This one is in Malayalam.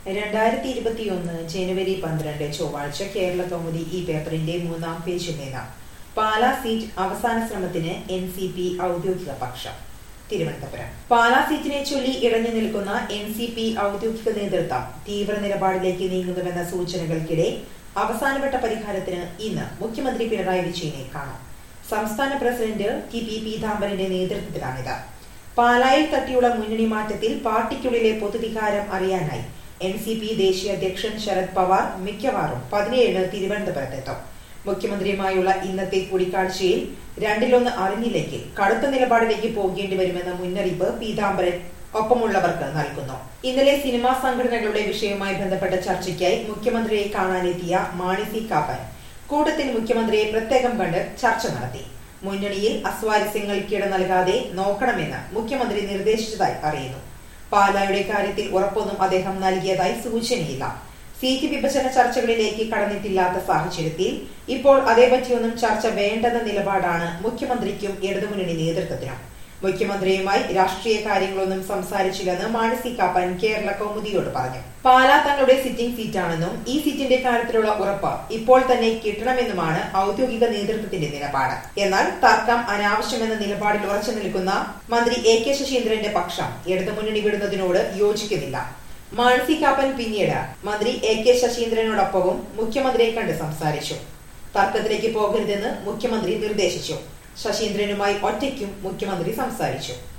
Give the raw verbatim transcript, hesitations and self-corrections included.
രണ്ടായിരത്തി ഇരുപത്തിയൊന്ന് ജനുവരി പന്ത്രണ്ട് ചൊവ്വാഴ്ച കേരള കൗമുദി ഈ പേപ്പറിന്റെ മൂന്നാം പേജിൽ നിന്ന് പാലാ സീറ്റ് അവസാന ശ്രമത്തിന് എൻ സി പി ഔദ്യോഗിക പക്ഷം. തിരുവനന്തപുരം പാലാ സീറ്റിനെ ചൊല്ലി ഇടഞ്ഞു നിൽക്കുന്ന എൻ സി പി ഔദ്യോഗിക നേതൃത്വം തീവ്ര നിലപാടിലേക്ക് നീങ്ങുന്നുവെന്ന സൂചനകൾക്കിടെ അവസാനവട്ട പരിഹാരത്തിന് ഇന്ന് മുഖ്യമന്ത്രി പിണറായി വിജയനെ കാണും. സംസ്ഥാന പ്രസിഡന്റ് ടി പി പീതാംബരന്റെ നേതൃത്വത്തിലാണിത്. പാലായിൽ തട്ടിയുള്ള മുന്നണി മാറ്റത്തിൽ പാർട്ടിക്കുള്ളിലെ പൊതുവികാരം അറിയാനായി എൻ സി പി ദേശീയ അധ്യക്ഷൻ ശരത് പവാർ മിക്കവാറും പതിനേഴിന് തിരുവനന്തപുരത്തെത്തും. മുഖ്യമന്ത്രിയുമായുള്ള ഇന്നത്തെ കൂടിക്കാഴ്ചയിൽ രണ്ടിലൊന്ന് അറിഞ്ഞില്ലെങ്കിൽ കടുത്ത നിലപാടിലേക്ക് പോകേണ്ടി വരുമെന്ന മുന്നറിയിപ്പ് പീതാംബരൻ ഒപ്പമുള്ളവർക്ക് നൽകുന്നു. ഇന്നലെ സിനിമാ സംഘടനകളുടെ വിഷയവുമായി ബന്ധപ്പെട്ട ചർച്ചയ്ക്കായി മുഖ്യമന്ത്രിയെ കാണാനെത്തിയ മാണി സി കാപ്പൻ കൂട്ടത്തിൽ മുഖ്യമന്ത്രിയെ പ്രത്യേകം കണ്ട് ചർച്ച നടത്തി. മുന്നണിയിൽ അസ്വാരസ്യങ്ങൾക്കിട നൽകാതെ നോക്കണമെന്ന് മുഖ്യമന്ത്രി നിർദ്ദേശിച്ചതായി അറിയുന്നു. പാലായുടെ കാര്യത്തിൽ ഉറപ്പൊന്നും അദ്ദേഹം നൽകിയതായി സൂചനയില്ല. സീറ്റ് വിഭജന ചർച്ചകളിലേക്ക് കടന്നിട്ടില്ലാത്ത സാഹചര്യത്തിൽ ഇപ്പോൾ അതേപറ്റിയൊന്നും ചർച്ച വേണ്ടെന്ന നിലപാടാണ് മുഖ്യമന്ത്രിക്കും ഇടതുമുന്നണി നേതൃത്വത്തിനും. മുഖ്യമന്ത്രിയുമായി രാഷ്ട്രീയ കാര്യങ്ങളൊന്നും സംസാരിച്ചില്ലെന്ന് മാണി സി കാപ്പൻ കേരള കൗമുദിയോട് പറഞ്ഞു. പാലാ തങ്ങളുടെ സിറ്റിംഗ് സീറ്റാണെന്നും ഈ സീറ്റിന്റെ കാര്യത്തിലുള്ള ഉറപ്പ് ഇപ്പോൾ തന്നെ കിട്ടണമെന്നുമാണ് ഔദ്യോഗിക നേതൃത്വത്തിന്റെ നിലപാട്. എന്നാൽ തർക്കം അനാവശ്യമെന്ന നിലപാടിൽ ഉറച്ചു നിൽക്കുന്ന മന്ത്രി എ കെ ശശീന്ദ്രന്റെ പക്ഷം ഇടതുമുന്നണി വിടുന്നതിനോട് യോജിക്കുന്നില്ല. മാണി സി കാപ്പൻ പിന്നീട് മന്ത്രി എ കെ ശശീന്ദ്രനോടൊപ്പവും മുഖ്യമന്ത്രിയെ കണ്ട് സംസാരിച്ചു. തർക്കത്തിലേക്ക് പോകരുതെന്ന് മുഖ്യമന്ത്രി നിർദ്ദേശിച്ചു. ശശീന്ദ്രനുമായി ഒറ്റയ്ക്കും മുഖ്യമന്ത്രി സംസാരിച്ചു.